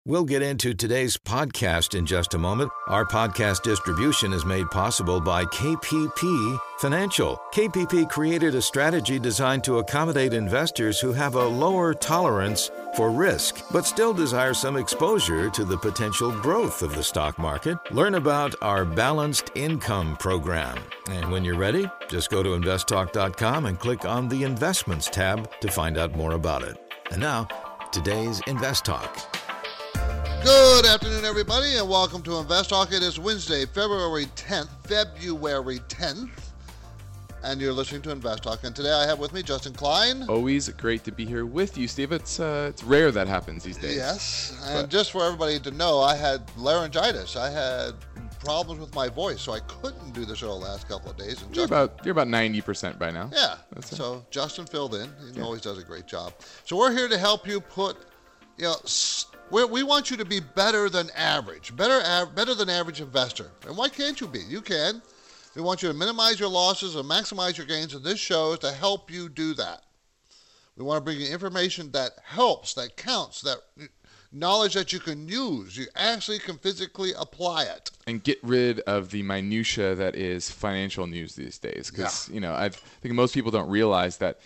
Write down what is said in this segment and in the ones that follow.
We'll get into today's podcast in just a moment. Our podcast distribution is made possible by KPP Financial. KPP created a strategy designed to accommodate investors who have a lower tolerance for risk, but still desire some exposure to the potential growth of the stock market. Learn about our Balanced Income program. And when you're ready, just go to investtalk.com and click on the Investments tab to find out more about it. And now, today's Invest Talk. Good afternoon, everybody, and welcome to Invest Talk. It is Wednesday, February 10th, and you're listening to Invest Talk. And today I have with me Justin Klein. Always great to be here with you, Steve. It's rare that happens these days. Yes, and just for everybody to know, I had laryngitis. I had problems with my voice, so I couldn't do the show the last couple of days. And you're about 90% by now. Yeah, so Justin filled in. He always does a great job. So we're here to help you put, we want you to be better than average, better than average investor. And why can't you be? You can. We want you to minimize your losses and maximize your gains, and this show is to help you do that. We want to bring you information that helps, that counts, that knowledge that you can use. You actually can physically apply it. And get rid of the minutia that is financial news these days. Because, I think most people don't realize that,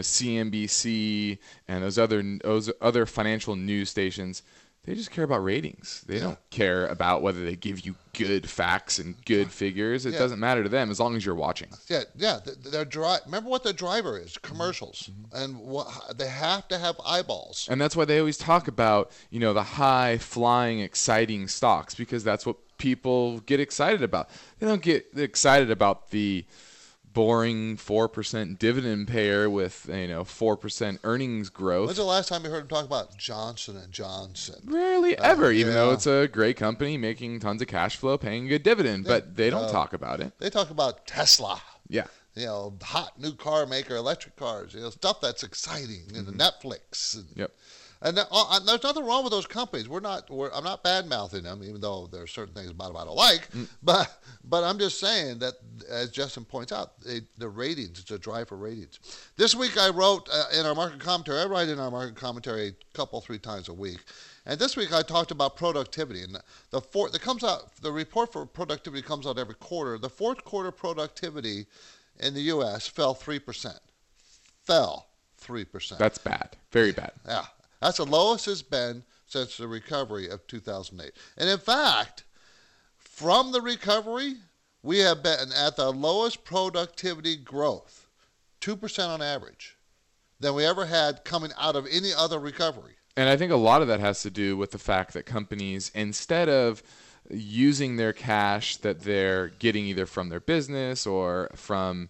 CNBC and those other financial news stations, they just care about ratings. They don't care about whether they give you good facts and good figures. It doesn't matter to them as long as you're watching. Remember what the driver is, commercials. Mm-hmm. And they have to have eyeballs. And that's why they always talk about, the high-flying, exciting stocks, because that's what people get excited about. They don't get excited about the boring 4% dividend payer with 4% earnings growth. When's the last time you heard them talk about Johnson & Johnson? Rarely ever, even though it's a great company making tons of cash flow, paying a good dividend, but they don't talk about it. They talk about Tesla. Yeah. Hot new car maker, electric cars, stuff that's exciting, Netflix. And there's nothing wrong with those companies. I'm not bad-mouthing them, even though there are certain things about them I don't like. But I'm just saying that, as Justin points out, the ratings, it's a drive for ratings. This week I wrote in our market commentary. I write in our market commentary three times a week. And this week I talked about productivity. And the report for productivity comes out every quarter. The fourth quarter productivity in the U.S. fell 3%. Fell 3%. That's bad. Very bad. Yeah. That's the lowest it's been since the recovery of 2008. And in fact, from the recovery, we have been at the lowest productivity growth, 2% on average, than we ever had coming out of any other recovery. And I think a lot of that has to do with the fact that companies, instead of using their cash that they're getting either from their business or from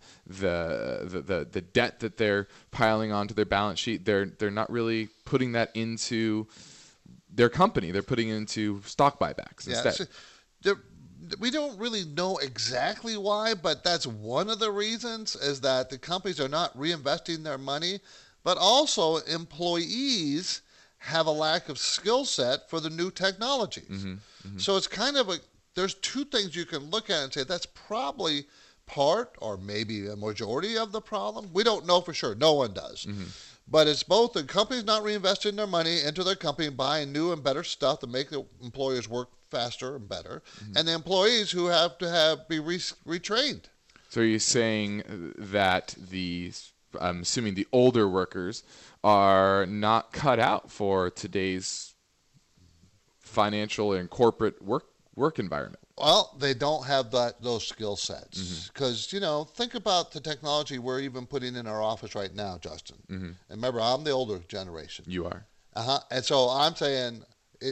the debt that they're piling onto their balance sheet, they're not really putting that into their company. They're putting it into stock buybacks instead. We don't really know exactly why, but that's one of the reasons, is that the companies are not reinvesting their money, but also employees have a lack of skill set for the new technologies. Mm-hmm, mm-hmm. So it's kind of there's two things you can look at and say that's probably part or maybe a majority of the problem. We don't know for sure. No one does. Mm-hmm. But it's both the companies not reinvesting their money into their company and buying new and better stuff to make the employers work faster and better, and the employees who have to be retrained. So are you saying that I'm assuming the older workers are not cut out for today's financial and corporate work environment? Well, they don't have those skill sets because, think about the technology we're even putting in our office right now, Justin. Mm-hmm. And remember, I'm the older generation. You are. And so I'm saying,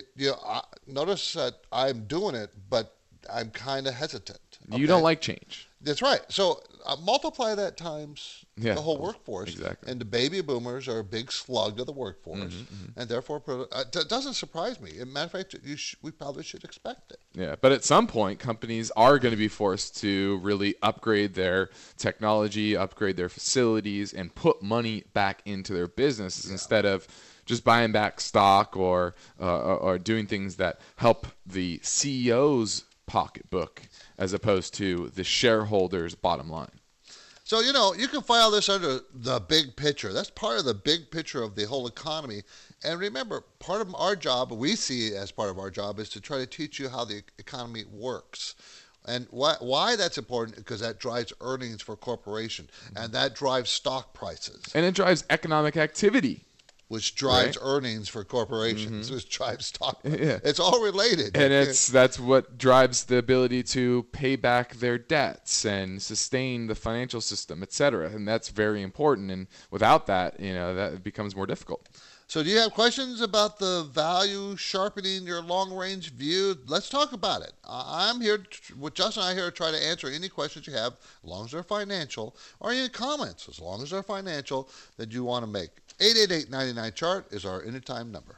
notice that I'm doing it, but I'm kind of hesitant. Okay? You don't like change. That's right. So multiply that times the whole workforce. Exactly. And the baby boomers are a big slug of the workforce. And therefore, it doesn't surprise me. As a matter of fact, we probably should expect it. Yeah, but at some point, companies are going to be forced to really upgrade their technology, upgrade their facilities, and put money back into their businesses instead of just buying back stock or doing things that help the CEO's pocketbook as opposed to the shareholders' bottom line. So, you can file this under the big picture. That's part of the big picture of the whole economy And remember, part of our job, we see as part of our job, is to try to teach you how the economy works. And why that's important, because that drives earnings for a corporation, and that drives stock prices. And it drives economic activity. Which drives earnings for corporations, which drives stock prices. Yeah. It's all related. And that's what drives the ability to pay back their debts and sustain the financial system, et cetera. And that's very important. And without that, that becomes more difficult. So do you have questions about the value sharpening your long-range view? Let's talk about it. I'm here, with Justin and I here to try to answer any questions you have, as long as they're financial, or any comments, as long as they're financial, that you want to make. 888-99-CHART is our anytime number.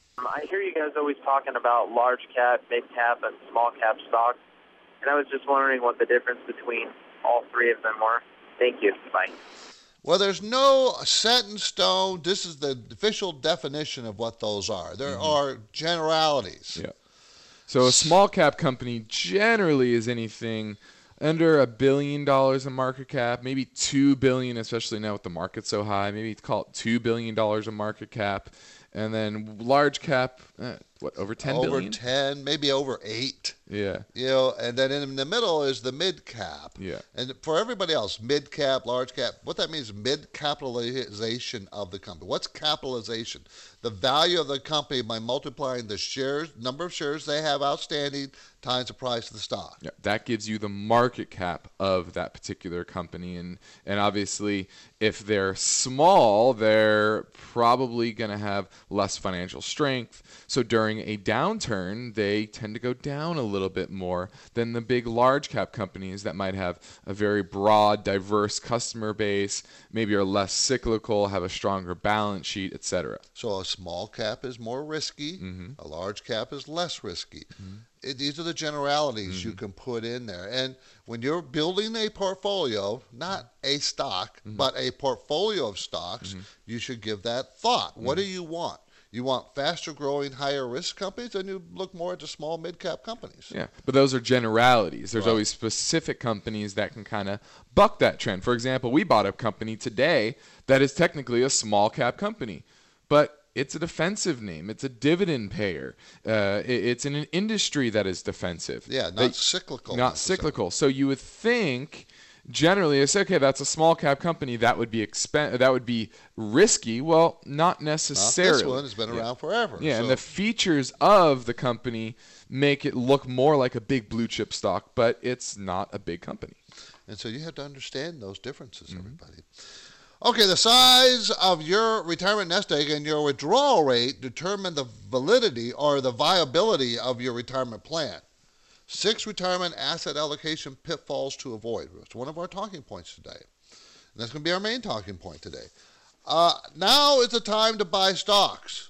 I hear you guys always talking about large cap, mid cap, and small cap stocks, and I was just wondering what the difference between all three of them were. Thank you. Bye. Well, there's no set in stone. This is the official definition of what those are. There are generalities. Yeah. So a small cap company generally is anything under $1 billion in market cap, maybe $2 billion, especially now with the market so high. Maybe call it $2 billion in market cap. And then large cap, over 10 billion? Over 10, maybe over 8. Yeah. And then in the middle is the mid cap. Yeah. And for everybody else, mid cap, large cap, what that means is mid capitalization of the company. What's capitalization? The value of the company by multiplying the number of shares they have outstanding times the price of the stock. Yeah, that gives you the market cap of that particular company. And obviously, if they're small, they're probably going to have less financial strength. So during a downturn, they tend to go down a little bit more than the big large cap companies that might have a very broad, diverse customer base, maybe are less cyclical, have a stronger balance sheet, etc. So a small cap is more risky. A large cap is less risky. These are the generalities you can put in there. And when you're building a portfolio, not a stock, but a portfolio of stocks, you should give that thought. What do you want? You want faster growing, higher risk companies, then you look more at the small mid-cap companies. Yeah, but those are generalities. There's always specific companies that can kind of buck that trend. For example, we bought a company today that is technically a small cap company, but it's a defensive name. It's a dividend payer. It's in an industry that is defensive. Yeah, not cyclical. Not cyclical. So you would think generally, it's okay. That's a small cap company. That would be risky. Well, not necessarily. Not this one has been around forever. Yeah, and the features of the company make it look more like a big blue chip stock, but it's not a big company. And so you have to understand those differences, everybody. Okay, the size of your retirement nest egg and your withdrawal rate determine the validity or the viability of your retirement plan. 6 retirement asset allocation pitfalls to avoid. It's one of our talking points today. And that's going to be our main talking point today. Now is the time to buy stocks.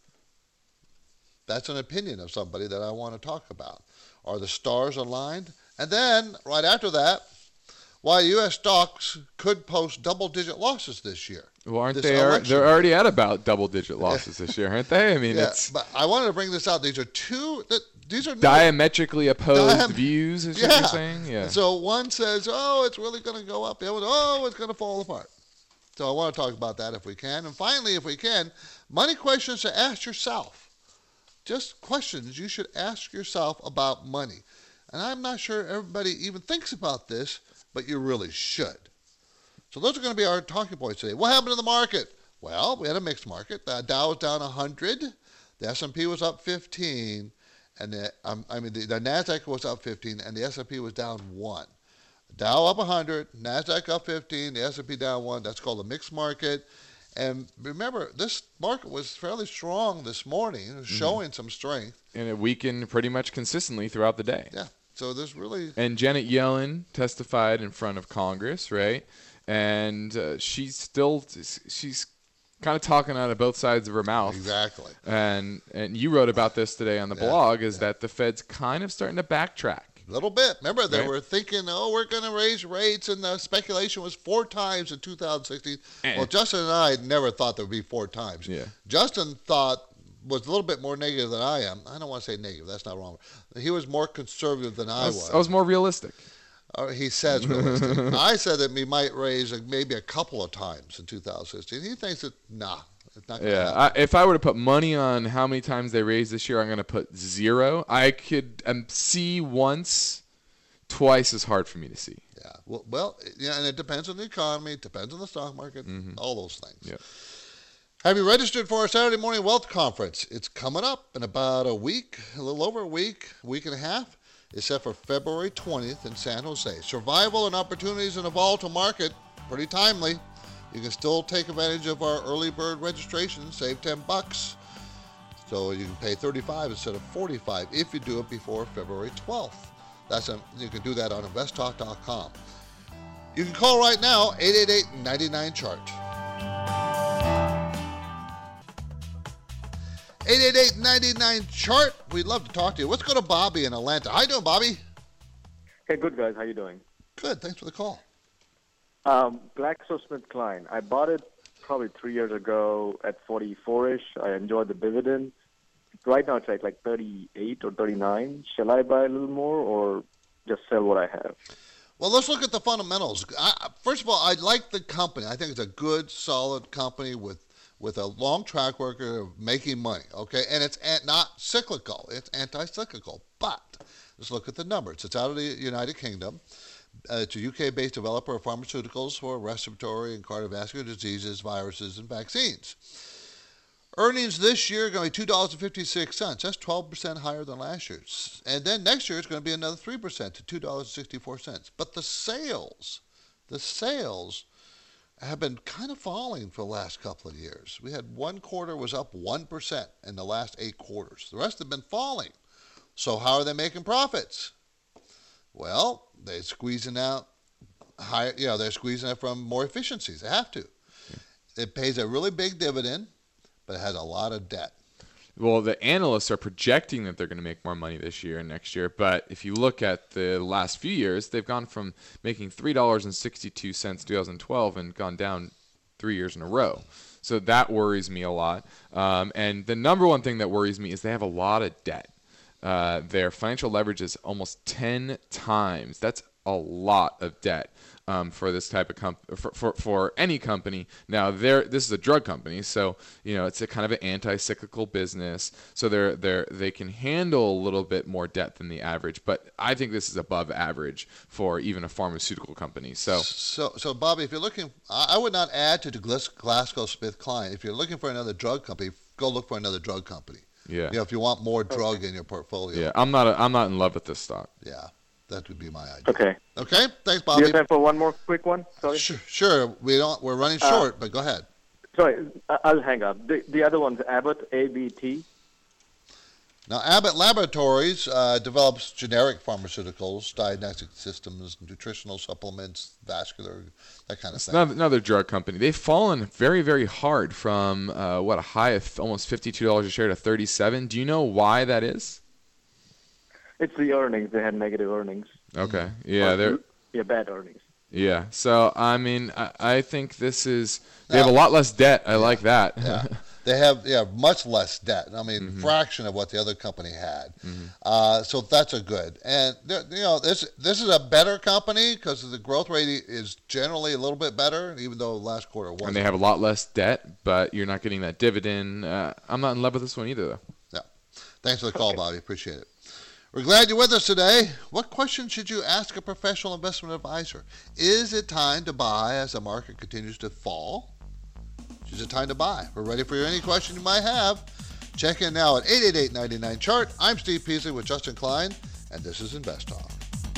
That's an opinion of somebody that I want to talk about. Are the stars aligned? And then, right after that, why U.S. stocks could post double-digit losses this year. Well, aren't they? They're already at about double-digit losses this year, aren't they? I mean, but I wanted to bring this out. These are diametrically opposed views, is what you're saying? Yeah. So one says, it's really going to go up. The other one, it's going to fall apart. So I want to talk about that if we can. And finally, if we can, money questions to ask yourself. Just questions you should ask yourself about money. And I'm not sure everybody even thinks about this, but you really should. So those are going to be our talking points today. What happened in the market? Well, we had a mixed market. The Dow was down 100. The S&P was up 15. And the NASDAQ was up 15, and the S&P was down 1. Dow up 100, NASDAQ up 15, the S&P down 1. That's called a mixed market. And remember, this market was fairly strong this morning. It was showing some strength. And it weakened pretty much consistently throughout the day. Yeah. So there's really... And Janet Yellen testified in front of Congress, right? And she's kind of talking out of both sides of her mouth. Exactly. And you wrote about this today on the blog, that the Fed's kind of starting to backtrack. A little bit. Remember, they were thinking, we're going to raise rates, and the speculation was 4 times in 2016. Well, Justin and I never thought there would be 4 times. Yeah. Justin was a little bit more negative than I am. I don't want to say negative. That's not wrong. He was more conservative than I was. I was more realistic. He says realistic. I said that we might raise maybe a couple of times in 2016. He thinks that, It's not gonna happen. If I were to put money on how many times they raise this year, I'm going to put 0. I could see once, twice is hard for me to see. Yeah. Well, yeah, and it depends on the economy. It depends on the stock market. All those things. Yep. Have you registered for our Saturday Morning Wealth Conference? It's coming up in about a week, a little over a week and a half. It's set for February 20th in San Jose. Survival and opportunities in a volatile market, pretty timely. You can still take advantage of our early bird registration, save $10. So you can pay $35 instead of $45 if you do it before February 12th. You can do that on investtalk.com. You can call right now, 888-99-CHART. 888-99-CHART. We'd love to talk to you. Let's go to Bobby in Atlanta. How you doing, Bobby? Hey, good, guys. How you doing? Good. Thanks for the call. GlaxoSmithKline. I bought it probably 3 years ago at 44-ish. I enjoyed the dividend. Right now it's like 38 or 39. Shall I buy a little more or just sell what I have? Well, let's look at the fundamentals. First of all, I like the company. I think it's a good, solid company with a long track record of making money, okay? And it's not cyclical. It's anti-cyclical. But let's look at the numbers. It's out of the United Kingdom. It's a UK-based developer of pharmaceuticals for respiratory and cardiovascular diseases, viruses, and vaccines. Earnings this year are going to be $2.56. That's 12% higher than last year's. And then next year it's going to be another 3% to $2.64. But the sales have been kind of falling for the last couple of years. We had one quarter was up 1% in the last 8 quarters. The rest have been falling. So how are they making profits? Well, they're squeezing out higher. They're squeezing it from more efficiencies. They have to. It pays a really big dividend, but it has a lot of debt. Well, the analysts are projecting that they're going to make more money this year and next year. But if you look at the last few years, they've gone from making $3.62 in 2012 and gone down 3 years in a row. So that worries me a lot. And the number one thing that worries me is they have a lot of debt. Their financial leverage is almost 10 times. That's a lot of debt for this type of for any company. Now, this is a drug company, so it's a kind of an anti-cyclical business. So they can handle a little bit more debt than the average. But I think this is above average for even a pharmaceutical company. So Bobby, if you're looking, I would not add to GlaxoSmithKline. If you're looking for another drug company, go look for another drug company. Yeah. If you want more drug in your portfolio. Yeah, I'm not in love with this stock. Yeah, that would be my idea. Okay. Okay. Thanks, Do Bobby. you have time for one more quick one? Sorry. Sure. We're running short, but go ahead. Sorry, I'll hang up. The other one's Abbott, ABT. Now, Abbott Laboratories develops generic pharmaceuticals, diagnostic systems, nutritional supplements, vascular, that kind of thing. Another drug company. They've fallen very, very hard from a high of almost $52 a share to $37. Do you know why that is? It's the earnings. They had negative earnings. Okay. Yeah, bad earnings. Yeah. So I mean, I think this is. They have a lot less debt. I like that. Yeah. They have much less debt. I mean, fraction of what the other company had. So that's a good. And this is a better company because the growth rate is generally a little bit better, even though last quarter wasn't. And they have a lot less debt, but you're not getting that dividend. I'm not in love with this one either, though. Yeah. Thanks for the call, Bobby. Appreciate it. We're glad you're with us today. What question should you ask a professional investment advisor? Is it time to buy as the market continues to fall? Is it time to buy? We're ready for any question you might have. Check in now at 888-99-CHART. I'm Steve Peasley with Justin Klein, and this is Invest Talk.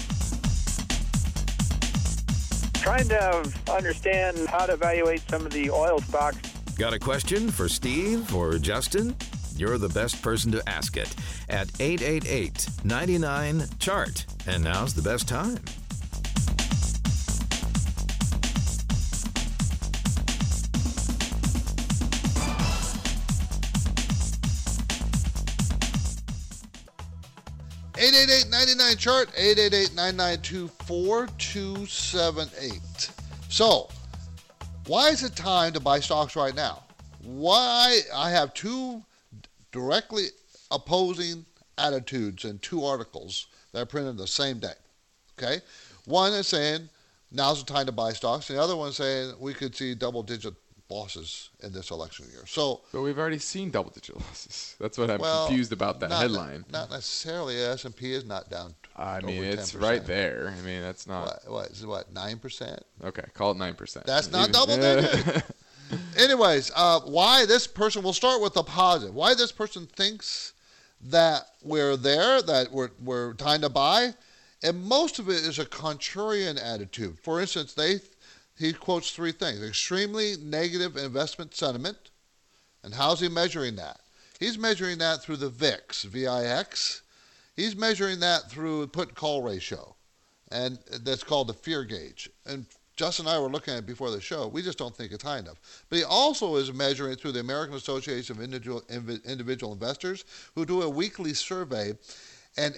Trying to understand how to evaluate some of the oil stocks. Got a question for Steve or Justin? You're the best person to ask it at 888-99-CHART. And now's the best time. chart 888-992-4278. So, why is it time to buy stocks right now? Why? I have two directly opposing attitudes in two articles that are printed the same day. Okay? One is saying now's the time to buy stocks, and the other one is saying we could see double-digit losses in this election year. So, but we've already seen double-digit losses. That's what I'm confused about that headline. Not necessarily. S&P is not down. I mean, it's 10%. Right there. I mean, that's not. What is it? What, 9%? Okay, call it 9%. That's not double-digit. Anyways, why this person? We'll start with the positive. Why this person thinks that we're there, that we're time to buy, and most of it is a contrarian attitude. For instance, he quotes three things: extremely negative investment sentiment, and how's he measuring that? He's measuring that through the VIX, V-I-X. He's measuring that through put-call ratio, and that's called the fear gauge. And Justin and I were looking at it before the show. We just don't think it's high enough. But he also is measuring it through the American Association of Individual Investors, who do a weekly survey, and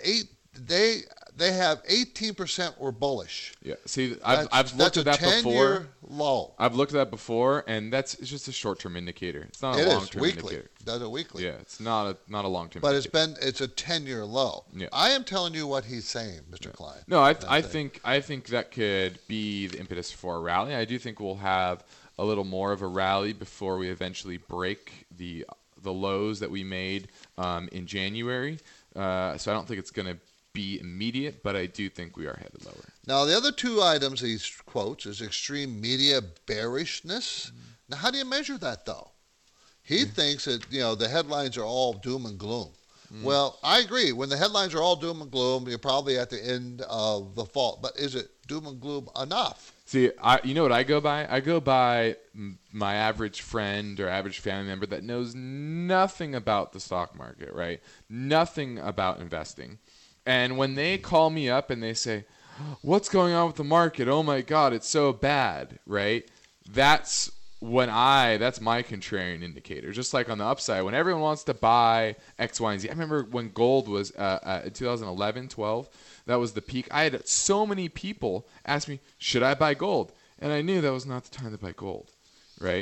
they have 18% were bullish. Yeah. See, I've looked at that before. That's a 10-year low. I've looked at that before, and it's just a short-term indicator. It's not a long-term indicator. It does it weekly. Yeah, it's not a long-term. But indicator. It's a 10-year low. Yeah. I am telling you what he's saying, Mr. Klein. No, I think that could be the impetus for a rally. I do think we'll have a little more of a rally before we eventually break the lows that we made in January. So I don't think it's going to be immediate, but I do think we are headed lower. Now, the other two items he quotes is extreme media bearishness. Now, how do you measure that, though? He thinks that, the headlines are all doom and gloom. Well, I agree. When the headlines are all doom and gloom, you're probably at the end of the fault. But is it doom and gloom enough? See, you know what I go by? I go by my average friend or average family member that knows nothing about the stock market, right? Nothing about investing. And when they call me up and they say, what's going on with the market? Oh my God, it's so bad, right? That's my contrarian indicator. Just like on the upside, when everyone wants to buy X, Y, and Z. I remember when gold was in 2011, 12, that was the peak. I had so many people ask me, should I buy gold? And I knew that was not the time to buy gold, right?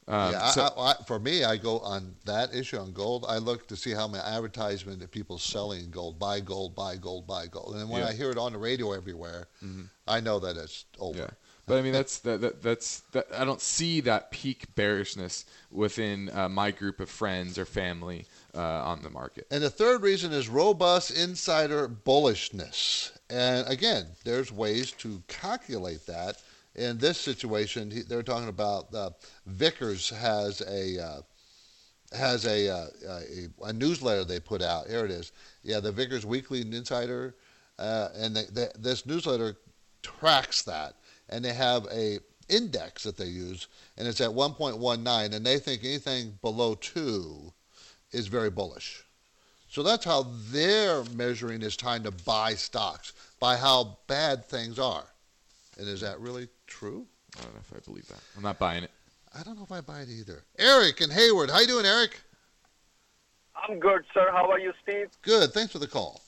For me, I go on that issue on gold. I look to see how many advertisement that people selling gold, buy gold, buy gold, buy gold. And then when I hear it on the radio everywhere, I know that it's over. Yeah. But I mean, that's I don't see that peak bearishness within my group of friends or family on the market. And the third reason is robust insider bullishness. And again, there's ways to calculate that. In this situation, they're talking about Vickers has a newsletter they put out. Here it is. Yeah, the Vickers Weekly Insider, and this newsletter tracks that, and they have a index that they use, and it's at 1.19, and they think anything below 2 is very bullish. So that's how they're measuring it's time to buy stocks, by how bad things are. And is that really true? I don't know if I believe that. I'm not buying it. I don't know if I buy it either. Eric in Hayward. How you doing, Eric? I'm good, sir. How are you, Steve? Good. Thanks for the call.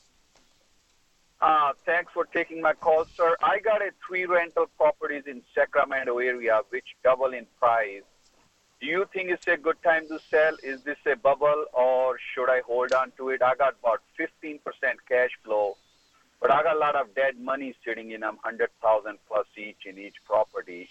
Thanks for taking my call, sir. I got 3 rental properties in Sacramento area which double in price. Do you think it's a good time to sell? Is this a bubble or should I hold on to it? I got about 15% cash flow. But I got a lot of dead money sitting in them, 100,000 plus each in each property.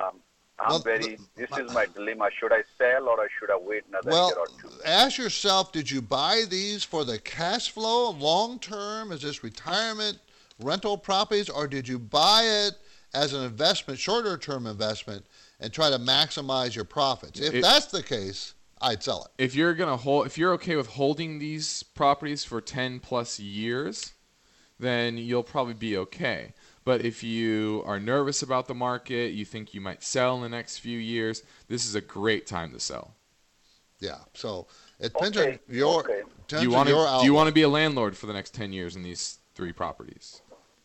This is my dilemma. Should I sell or should I wait another year or two? Ask yourself, did you buy these for the cash flow long term? Is this retirement, rental properties, or did you buy it as an investment, shorter term investment, and try to maximize your profits? If that's the case, I'd sell it. If you're okay with holding these properties for 10 plus years, then you'll probably be okay. But if you are nervous about the market, you think you might sell in the next few years, this is a great time to sell. Yeah. So it depends on your Do you want to be a landlord for the next 10 years in these 3 properties?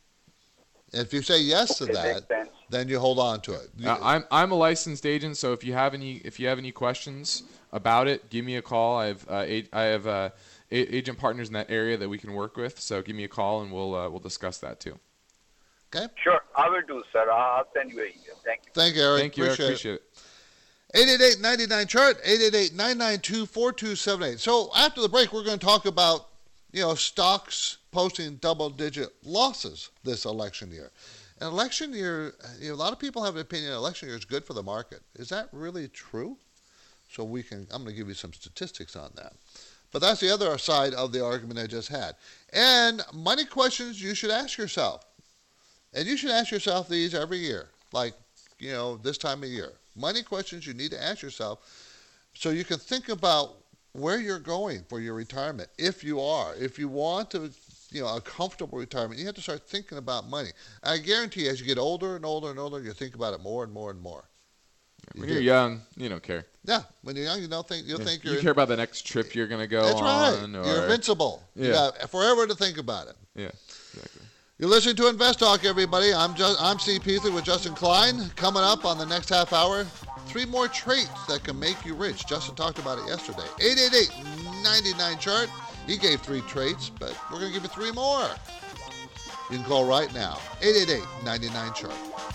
If you say yes to that, then you hold on to it. I'm a licensed agent, so if you have any questions about it, give me a call. I have agent partners in that area that we can work with. So give me a call and we'll discuss that too. Okay. Sure, I will do, sir. I'll send you an email. Thank you. Thank you, Eric. Thank you, Eric. Appreciate it. 888-99-CHART, 888-992-4278. So after the break, we're going to talk about, stocks posting double-digit losses this election year. An election year, a lot of people have an opinion election year is good for the market. Is that really true? So I'm going to give you some statistics on that. But that's the other side of the argument I just had. And money questions you should ask yourself. And you should ask yourself these every year, like, this time of year. Money questions you need to ask yourself so you can think about where you're going for your retirement. If you want to, a comfortable retirement, you have to start thinking about money. I guarantee you, as you get older and older and older, you think about it more and more and more. When you're young, you don't care. Yeah, when you're young, you don't think you care about the next trip you're going to go That's on. Right. You're invincible. Yeah. You got forever to think about it. Yeah, exactly. You're listening to Invest Talk, everybody. I'm Steve Peasley with Justin Klein. Coming up on the next half hour, 3 more traits that can make you rich. Justin talked about it yesterday. 888-99-CHART. He gave 3 traits, but we're going to give you 3 more. You can call right now. 888-99-CHART.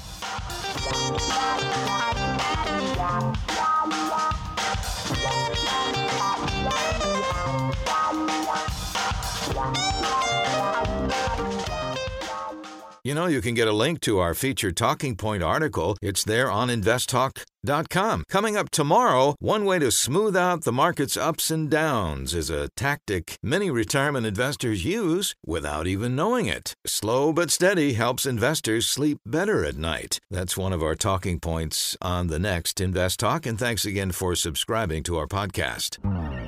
You can get a link to our featured Talking Point article. It's there on investtalk.com. Coming up tomorrow, one way to smooth out the market's ups and downs is a tactic many retirement investors use without even knowing it. Slow but steady helps investors sleep better at night. That's one of our talking points on the next Invest Talk, and thanks again for subscribing to our podcast.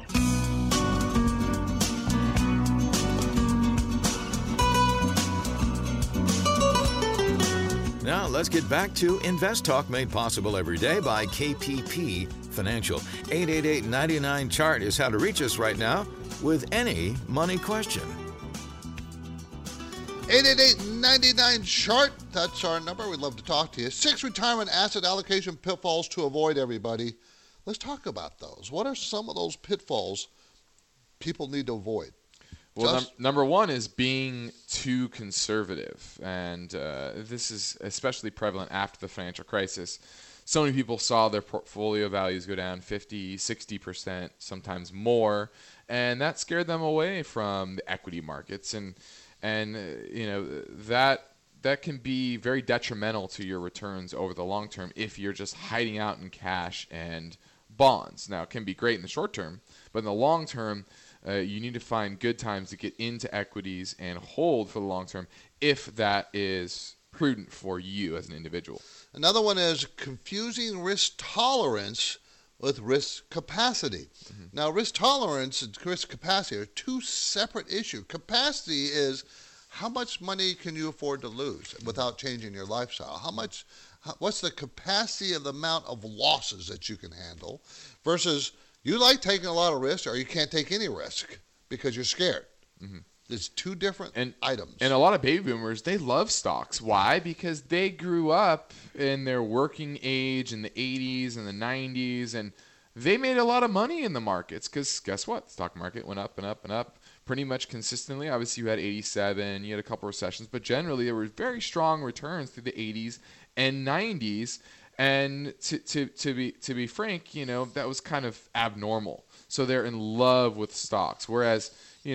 Now, let's get back to Invest Talk, made possible every day by KPP Financial. 888-99-CHART is how to reach us right now with any money question. 888-99-CHART. That's our number. We'd love to talk to you. 6 retirement asset allocation pitfalls to avoid, everybody. Let's talk about those. What are some of those pitfalls people need to avoid? Well, number one is being too conservative, and this is especially prevalent after the financial crisis. So many people saw their portfolio values go down 50, 60%, sometimes more, and that scared them away from the equity markets, and that can be very detrimental to your returns over the long term if you're just hiding out in cash and bonds. Now, it can be great in the short term, but in the long term, you need to find good times to get into equities and hold for the long term if that is prudent for you as an individual. Another one is confusing risk tolerance with risk capacity. Mm-hmm. Now, risk tolerance and risk capacity are 2 separate issues. Capacity is how much money can you afford to lose without changing your lifestyle? What's the capacity of the amount of losses that you can handle versus you like taking a lot of risk or you can't take any risk because you're scared. Mm-hmm. It's 2 different items. And a lot of baby boomers, they love stocks. Why? Because they grew up in their working age in the 80s and the 90s, and they made a lot of money in the markets because guess what? The stock market went up and up and up pretty much consistently. Obviously, you had 87, you had a couple recessions, but generally there were very strong returns through the 80s and 90s. And to be frank, that was kind of abnormal. So they're in love with stocks. Whereas,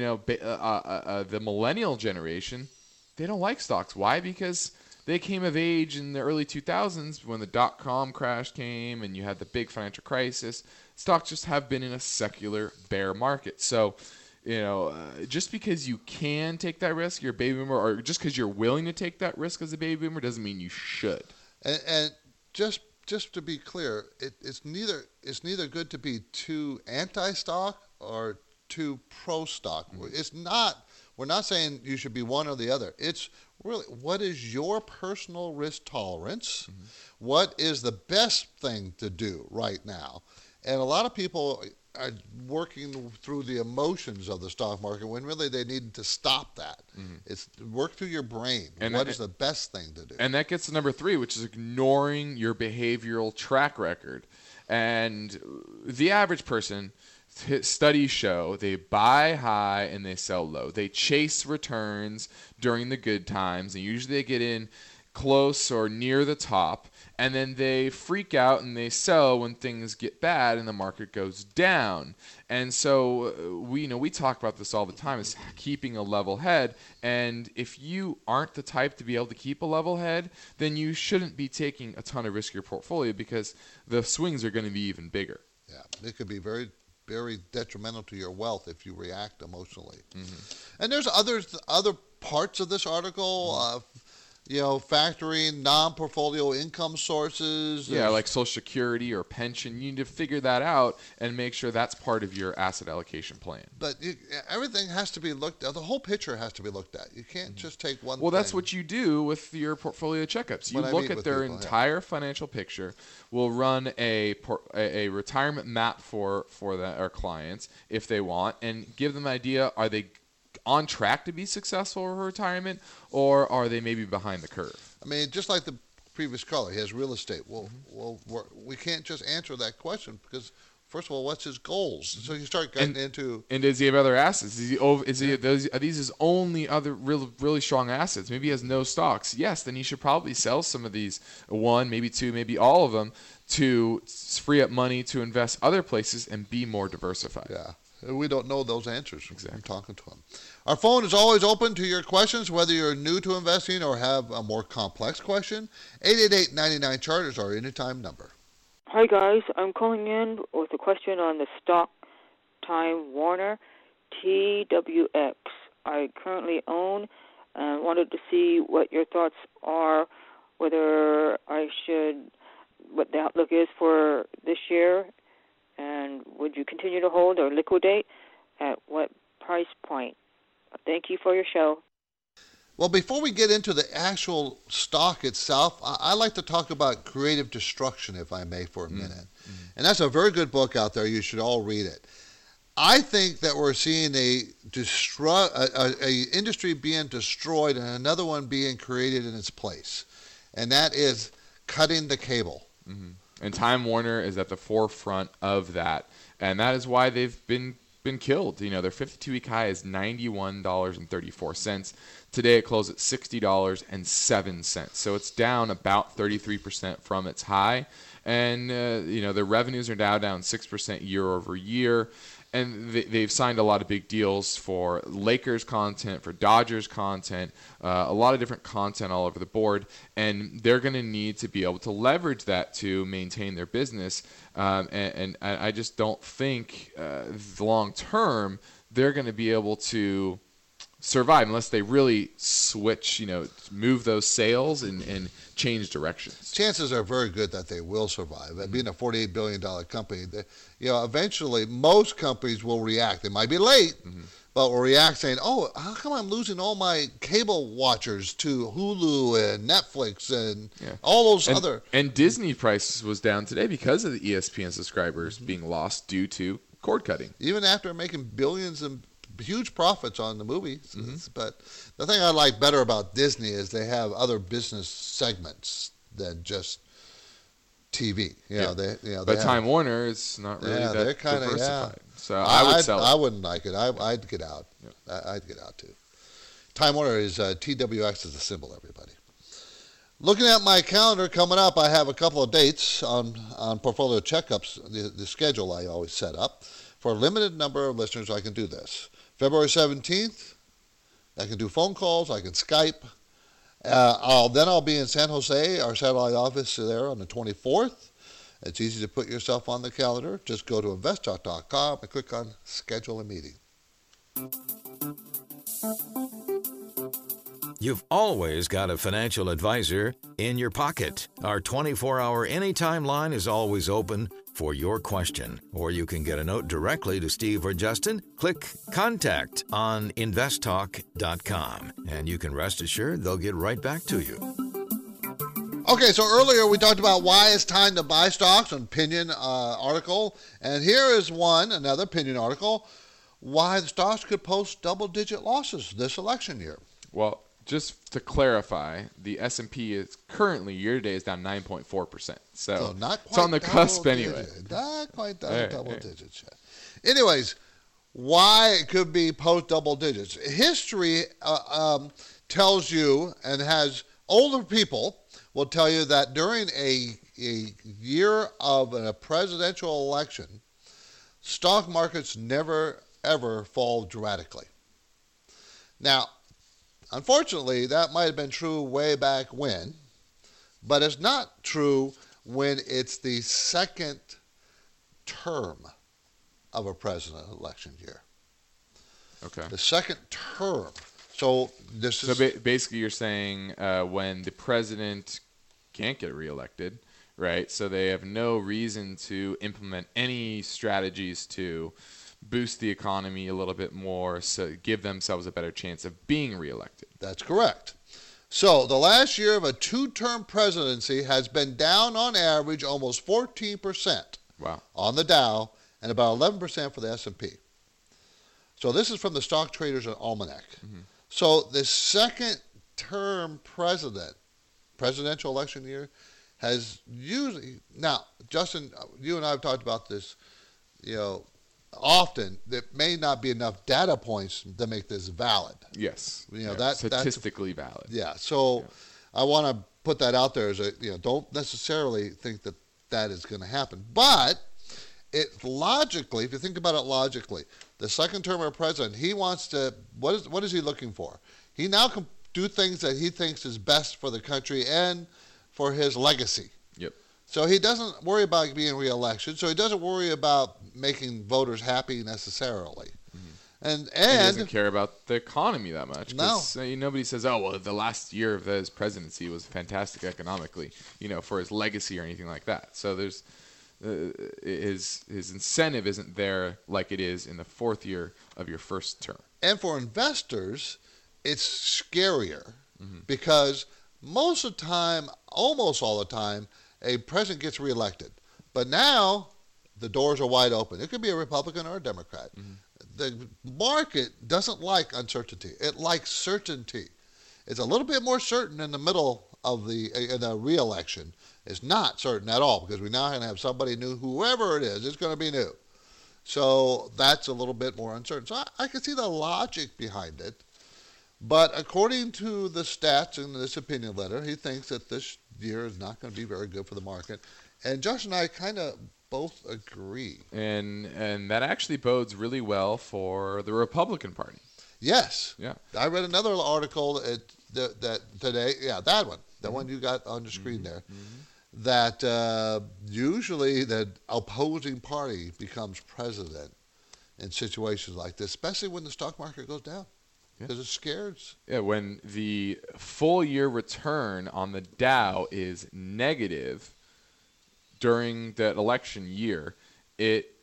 the millennial generation, they don't like stocks. Why? Because they came of age in the early 2000s when the dot-com crash came and you had the big financial crisis. Stocks just have been in a secular bear market. So, just because you can take that risk, you're a baby boomer, or just because you're willing to take that risk as a baby boomer doesn't mean you should. And just to be clear, it's neither good to be too anti-stock or too pro-stock. Mm-hmm. We're not saying you should be one or the other. It's really, what is your personal risk tolerance? Mm-hmm. What is the best thing to do right now? And a lot of people are working through the emotions of the stock market when really they need to stop that. Mm-hmm. It's work through your brain. And what is the best thing to do? And that gets to number 3, which is ignoring your behavioral track record. And the average person, studies show, they buy high and they sell low. They chase returns during the good times, and usually they get in close or near the top. and then they freak out and they sell when things get bad and the market goes down. And so we talk about this all the time, is keeping a level head. And if you aren't the type to be able to keep a level head, then you shouldn't be taking a ton of risk in your portfolio, because the swings are going to be even bigger. Yeah, it could be very, very detrimental to your wealth if you react emotionally. And there's other parts of this article, factoring non-portfolio income sources. Yeah, like Social Security or pension. You need to figure that out and make sure that's part of your asset allocation plan. But everything has to be looked at. The whole picture has to be looked at. You can't just take one thing. Well, that's what you do with your portfolio checkups. You look at their entire financial picture. We'll run a retirement map for our clients if they want, and give them an idea, are they on track to be successful for retirement, or are they maybe behind the curve? I mean, just like the previous caller, he has real estate. Well, we can't just answer that question, because first of all, what's his goals? So you start getting into. And does he have other assets? Are these his only other really strong assets? Maybe he has no stocks. Yes, then he should probably sell some of these, one, maybe two, maybe all of them, to free up money to invest other places and be more diversified. Yeah. We don't know those answers. Exactly. I'm talking to him. Our phone is always open to your questions, whether you're new to investing or have a more complex question. 888-99-CHART is our anytime number. Hi, guys. I'm calling in with a question on the stock Time Warner TWX. I currently own and wanted to see what your thoughts are, what the outlook is for this year. And would you continue to hold or liquidate? At what price point? Thank you for your show. Well, before we get into the actual stock itself, I like to talk about creative destruction, if I may, for a minute. And that's a very good book out there. You should all read it. I think that we're seeing a industry being destroyed and another one being created in its place. And that is cutting the cable. And Time Warner is at the forefront of that, and that is why they've been killed. Their 52-week high is $91.34. Today it closed at $60.07. So it's down about 33% from its high, and their revenues are now down 6% year over year. And they've signed a lot of big deals for Lakers content, for Dodgers content, a lot of different content all over the board. And they're going to need to be able to leverage that to maintain their business. And I just don't think long term they're going to be able to survive unless they really switch, move those sales and change directions. Chances are very good that they will survive. Being a $48 billion company, eventually most companies will react. They might be late, but will react saying, oh, how come I'm losing all my cable watchers to Hulu and Netflix and all those other. And Disney prices was down today because of the ESPN subscribers being lost due to cord cutting. Even after making billions and huge profits on the movies. But the thing I like better about Disney is they have other business segments than just TV. But Time Warner is not really that they're kinda, diversified. So I would sell it. I wouldn't like it. I'd get out. I'd get out too. Time Warner is TWX is the symbol, everybody. Looking at my calendar coming up, I have a couple of dates on portfolio checkups, the schedule I always set up. For a limited number of listeners, I can do this. February 17th, I can do phone calls, I can Skype. I'll be in San Jose, our satellite office there on the 24th. It's easy to put yourself on the calendar. Just go to investtalk.com and click on Schedule a Meeting. You've always got a financial advisor in your pocket. Our 24-hour anytime line is always open for your question, or you can get a note directly to Steve or Justin. Click Contact on investtalk.com, and you can rest assured they'll get right back to you. Okay, so earlier we talked about why it's time to buy stocks, an opinion article, and here is another opinion article, why the stocks could post double-digit losses this election year. Well, just to clarify, the S&P is currently year-to-date is down 9.4%. So not quite it's on the cusp anyway. Not quite down double digits yet. Anyways, why it could be post double digits. History tells you and has older people will tell you that during a year of a presidential election, stock markets never, ever fall dramatically. Now, unfortunately, that might have been true way back when, but it's not true when it's the second term of a president election year. Okay. The second term. So this is... basically you're saying when the president can't get reelected, right? So they have no reason to implement any strategies to boost the economy a little bit more, so give themselves a better chance of being reelected. That's correct. So the last year of a two-term presidency has been down on average almost 14%. Wow. On the Dow and about 11% for the S&P. So this is from the Stock Traders Almanac. Mm-hmm. So the second term presidential election year has usually, now Justin, you and I have talked about this, often there may not be enough data points to make this valid. Yes. That's statistically valid. Yeah. So I want to put that out there as don't necessarily think that is going to happen. But it logically, if you think about it logically, the second term of a president, he wants to, what is he looking for? He now can do things that he thinks is best for the country and for his legacy. Yep. So he doesn't worry about being reelected. So he doesn't worry about making voters happy necessarily. Mm-hmm. And he doesn't care about the economy that much. No. Nobody says, oh, well, the last year of his presidency was fantastic economically, for his legacy or anything like that. So there's his incentive isn't there like it is in the fourth year of your first term. And for investors, it's scarier because most of the time, almost all the time, a president gets reelected. But now the doors are wide open. It could be a Republican or a Democrat. Mm-hmm. The market doesn't like uncertainty. It likes certainty. It's a little bit more certain in the middle of the re-election. It's not certain at all because we now going to have somebody new, whoever it is, it's going to be new. So that's a little bit more uncertain. So I can see the logic behind it. But according to the stats in this opinion letter, he thinks that this year is not going to be very good for the market. And Josh and I kind of both agree. And that actually bodes really well for the Republican Party. Yes. Yeah. I read another article that today. Yeah, that one. The one you got on the screen there. Mm-hmm. That usually the opposing party becomes president in situations like this, especially when the stock market goes down. Because it scares. Yeah, when the full year return on the Dow is negative during that election year, it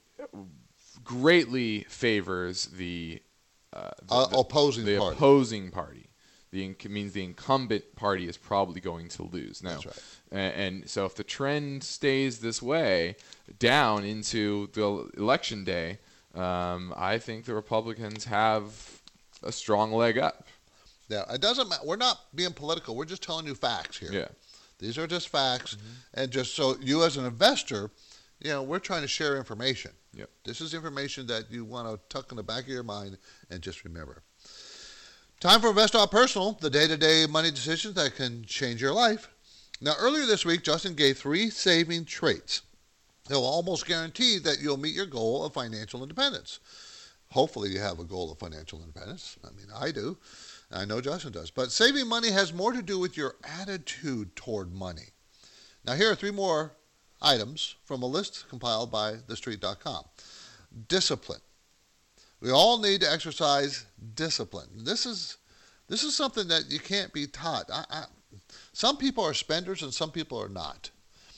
greatly favors the opposing party. Means the incumbent party is probably going to lose. Now, that's right. And so if the trend stays this way down into the election day, I think the Republicans have a strong leg up. Yeah, it doesn't matter. We're not being political. We're just telling you facts here. Yeah. These are just facts. Mm-hmm. And just so you as an investor, we're trying to share information. Yep. This is information that you want to tuck in the back of your mind and just remember. Time for Invest Out Personal, the day-to-day money decisions that can change your life. Now, earlier this week, Justin gave 3 saving traits that will almost guarantee that you'll meet your goal of financial independence. Hopefully you have a goal of financial independence. I mean, I do. I know Justin does. But saving money has more to do with your attitude toward money. Now, here are 3 more items from a list compiled by TheStreet.com. Discipline. We all need to exercise discipline. This is something that you can't be taught. Some people are spenders and some people are not.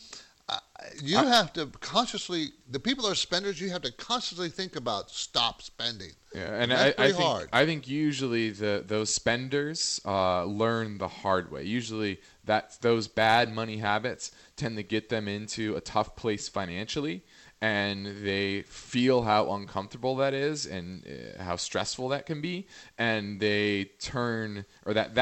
You have to consciously, the people that are spenders, you have to constantly think about stop spending. Yeah, and I think usually those spenders learn the hard way. Usually those bad money habits tend to get them into a tough place financially, and they feel how uncomfortable that is and how stressful that can be, and they turn, or that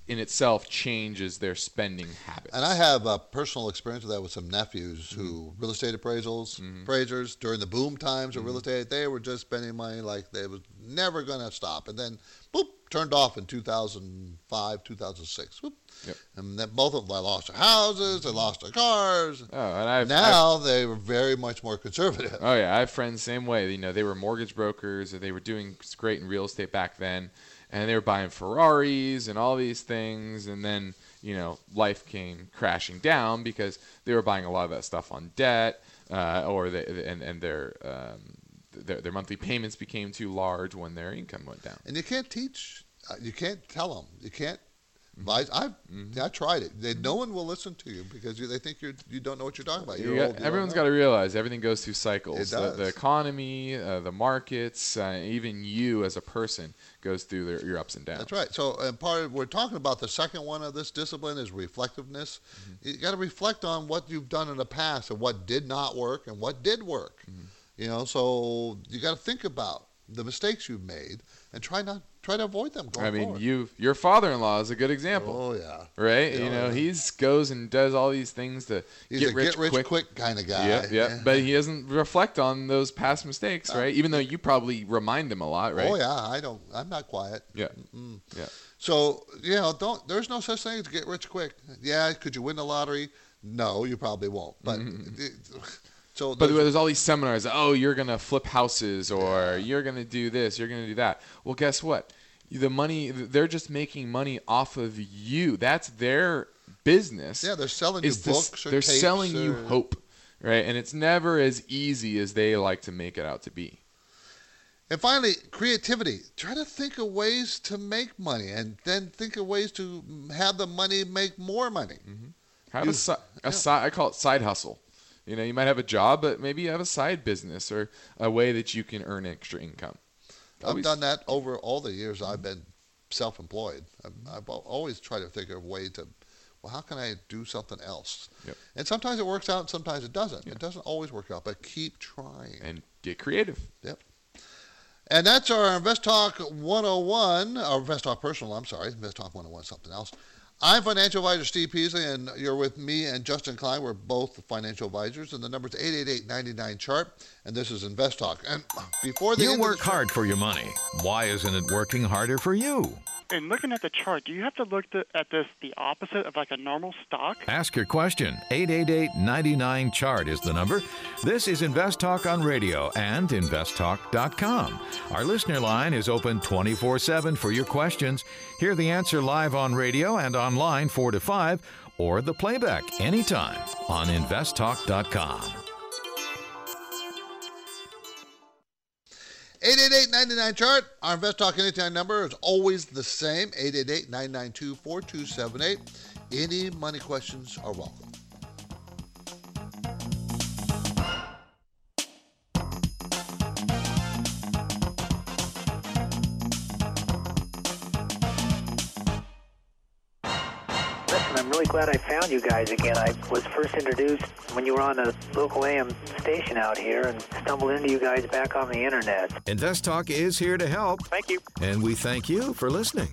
in itself changes their spending habits. And I have a personal experience with that with some nephews who real estate appraisers during the boom times of real estate, they were just spending money like they was never going to stop. And then, boop, turned off in 2005, 2006. Whoop. Yep. And then both of them lost their houses, they lost their cars. Oh, and they were very much more conservative. Oh yeah, I have friends same way. You know, they were mortgage brokers, or they were doing great in real estate back then, and they were buying Ferraris and all these things, and then, you know, life came crashing down because they were buying a lot of that stuff on debt, or their monthly payments became too large when their income went down. And you can't tell them, you can't advise. I tried it. No one will listen to you because they think you don't know what you're talking about. Everyone's got to realize everything goes through cycles. It does. The economy, the markets, even you as a person goes through your ups and downs. That's right. So we're talking about the second one of this discipline is reflectiveness. You got to reflect on what you've done in the past and what did not work and what did work. You know, so you got to think about the mistakes you've made and try to avoid them going forward. Your father-in-law is a good example. Oh yeah. Right? You know, he goes and does all these things to get rich quick kind of guy. Yeah. But he doesn't reflect on those past mistakes, right? Even though you probably remind him a lot, right? Oh yeah, I'm not quiet. Yeah. Yeah. So, you know, there's no such thing as get rich quick. Yeah, could you win the lottery? No, you probably won't. But But there's all these seminars. Oh, you're going to flip houses, or you're going to do this, you're going to do that. Well, guess what? The money, they're just making money off of you. That's their business. Yeah, they're selling you books or they're tapes. They're selling you hope, right? And it's never as easy as they like to make it out to be. And finally, creativity. Try to think of ways to make money, and then think of ways to have the money make more money. Have I call it side hustle. You know, you might have a job, but maybe you have a side business or a way that you can earn extra income. I've done that over all the years I've been self-employed. I've always tried to think of a way to, well, how can I do something else? Yep. And sometimes it works out and sometimes it doesn't. It doesn't always work out, but keep trying. And get creative. Yep. And that's our Invest Talk 101, or Invest Talk Personal, I'm sorry. Invest Talk 101 is something else. I'm financial advisor Steve Peasley, and you're with me and Justin Klein. We're both financial advisors, and the number is 888-99-CHART, and this is Invest Talk. And before you work hard for your money. Why isn't it working harder for you? And looking at the chart, do you have to look at this the opposite of like a normal stock? Ask your question. 888-99-CHART is the number. This is Invest Talk on radio and investtalk.com. Our listener line is open 24/7 for your questions. Hear the answer live on radio and online 4 to 5, or the playback anytime on investtalk.com. 888-99-CHART. Our Invest Talk Anytime number is always the same, 888-992-4278. Any money questions are welcome. I'm really glad I found you guys again. I was first introduced when you were on a local AM station out here and stumbled into you guys back on the internet. Invest Talk is here to help. Thank you. And we thank you for listening.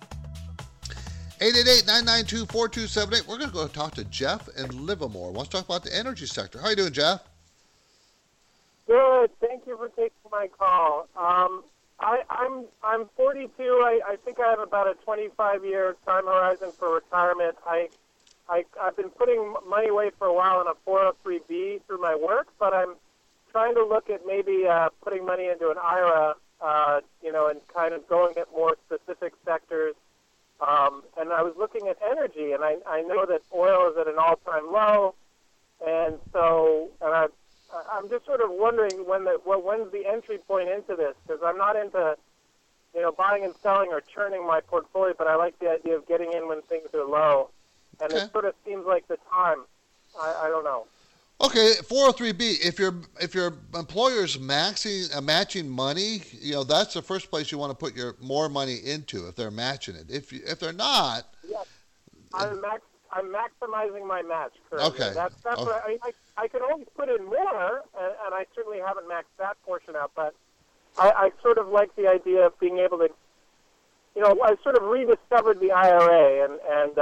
888-992-4278. We're going to go talk to Jeff in Livermore. Wants to talk about the energy sector. How are you doing, Jeff? Good. Thank you for taking my call. I'm 42. I think I have about a 25-year time horizon for retirement. I've been putting money away for a while in a 403B through my work, but I'm trying to look at maybe putting money into an IRA, and kind of going at more specific sectors. And I was looking at energy, and I know that oil is at an all-time low, and I'm just sort of wondering when's the entry point into this, because I'm not into, buying and selling or churning my portfolio, but I like the idea of getting in when things are low, and It sort of seems like the time. I don't know. Okay, 403B. If your employer's matching money, that's the first place you want to put your more money into. If they're matching it, if they're not, yes, I'm maximizing my match currently. Okay, that's what I can always put in more, and I certainly haven't maxed that portion out. But I sort of like the idea of being able to, I sort of rediscovered the IRA, and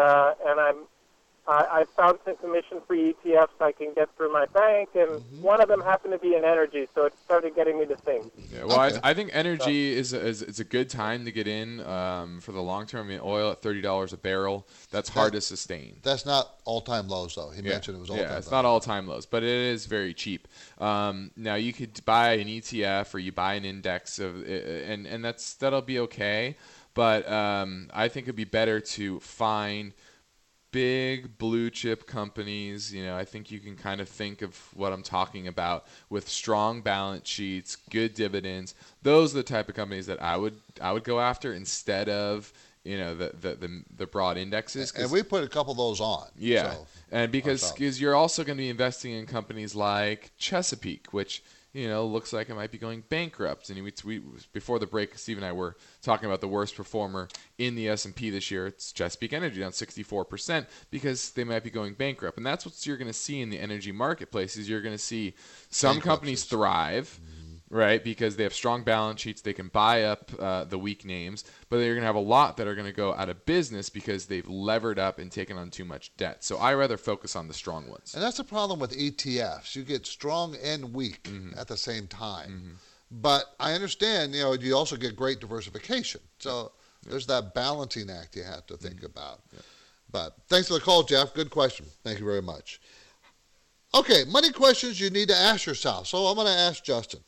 I found some commission-free ETFs I can get through my bank, and one of them happened to be in energy, so it started getting me to think. Yeah, well, okay. I think energy is a good time to get in for the long term. I mean, oil at $30 a barrel, that's hard to sustain. That's not all-time lows, though. He mentioned it was all-time lows. Yeah, it's not all-time lows, but it is very cheap. Now, you could buy an ETF or you buy an index, and that'll be okay, but I think it'd be better to find big blue chip companies. I think you can kind of think of what I'm talking about with strong balance sheets, good dividends. Those are the type of companies that I would go after instead of the broad indexes. And we put a couple of those on. Yeah, and because you're also going to be investing in companies like Chesapeake, which looks like it might be going bankrupt. And we before the break, Steve and I were talking about the worst performer in the S&P this year. It's Chesapeake Energy, down 64% because they might be going bankrupt. And that's what you're going to see in the energy marketplace. Is you're going to see some companies thrive, right, because they have strong balance sheets. They can buy up the weak names, but they're going to have a lot that are going to go out of business because they've levered up and taken on too much debt. So I rather focus on the strong ones. And that's the problem with ETFs. You get strong and weak at the same time. But I understand, you also get great diversification. So there's that balancing act you have to think about. Yeah. But thanks for the call, Jeff. Good question. Thank you very much. Okay, money questions you need to ask yourself. So I'm going to ask Justin.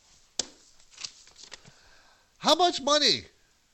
How much money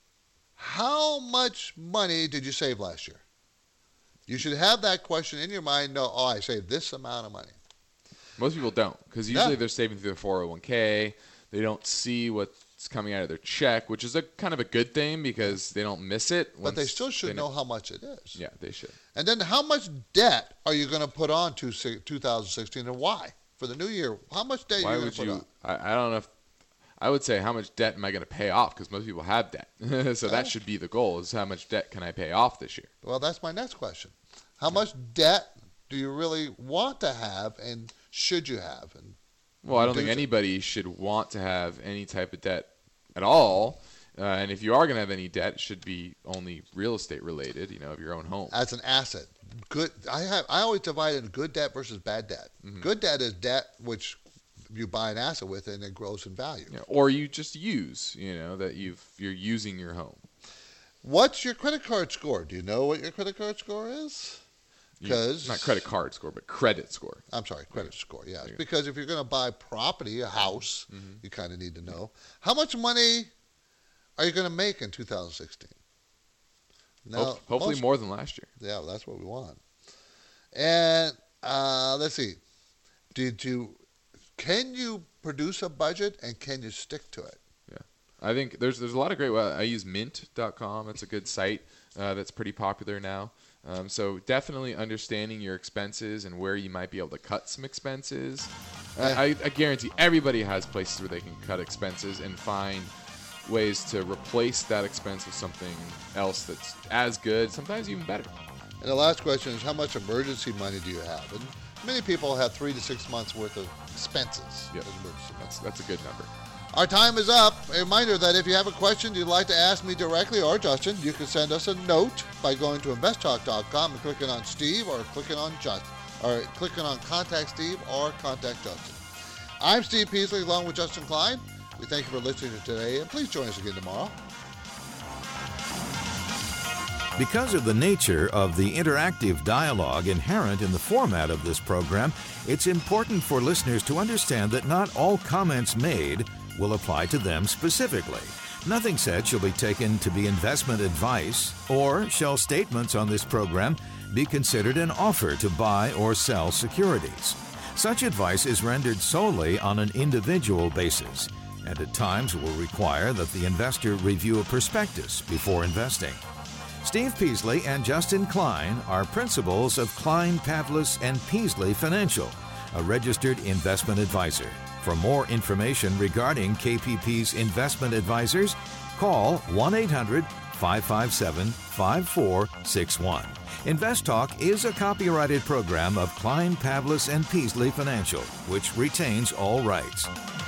did you save last year? You should have that question in your mind. No, I saved this amount of money. Most people don't, because usually they're saving through their 401k. They don't see what's coming out of their check, which is a kind of a good thing because they don't miss it. But they still should know how much it is. Yeah, they should. And then how much debt are you going to put on to 2016 and why? For the new year, how much debt are you going to put on? I don't know if I would say, how much debt am I going to pay off? Because most people have debt. So that should be the goal, is how much debt can I pay off this year? Well, that's my next question. How much debt do you really want to have and should you have? And well, I don't think anybody should want to have any type of debt at all. And if you are going to have any debt, it should be only real estate related, of your own home. As an asset. Good. I always divide into good debt versus bad debt. Good debt is debt which you buy an asset with and it grows in value. Yeah, or you just use, that you're using your home. What's your credit card score? Do you know what your credit card score is? Not credit card score, but credit score. I'm sorry, credit score, yeah. Because if you're going to buy property, a house, you kind of need to know. How much money are you going to make in 2016? Now, hopefully more than last year. Yeah, that's what we want. And let's see. Can you produce a budget and can you stick to it? Yeah. I think there's a lot of great I use mint.com. It's a good site that's pretty popular now. So definitely understanding your expenses and where you might be able to cut some expenses. I guarantee everybody has places where they can cut expenses and find ways to replace that expense with something else that's as good, sometimes even better. And the last question is, how much emergency money do you have? And many people have 3 to 6 months worth of expenses. Yep. That's a good number. Our time is up. A reminder that if you have a question you'd like to ask me directly or Justin, you can send us a note by going to investtalk.com and clicking on Steve or clicking on Contact Steve or Contact Justin. I'm Steve Peasley along with Justin Klein. We thank you for listening today, and please join us again tomorrow. Because of the nature of the interactive dialogue inherent in the format of this program, it's important for listeners to understand that not all comments made will apply to them specifically. Nothing said shall be taken to be investment advice, or shall statements on this program be considered an offer to buy or sell securities. Such advice is rendered solely on an individual basis, and at times will require that the investor review a prospectus before investing. Steve Peasley and Justin Klein are principals of Klein, Pavlis & Peasley Financial, a registered investment advisor. For more information regarding KPP's investment advisors, call 1-800-557-5461. Invest Talk is a copyrighted program of Klein, Pavlis & Peasley Financial, which retains all rights.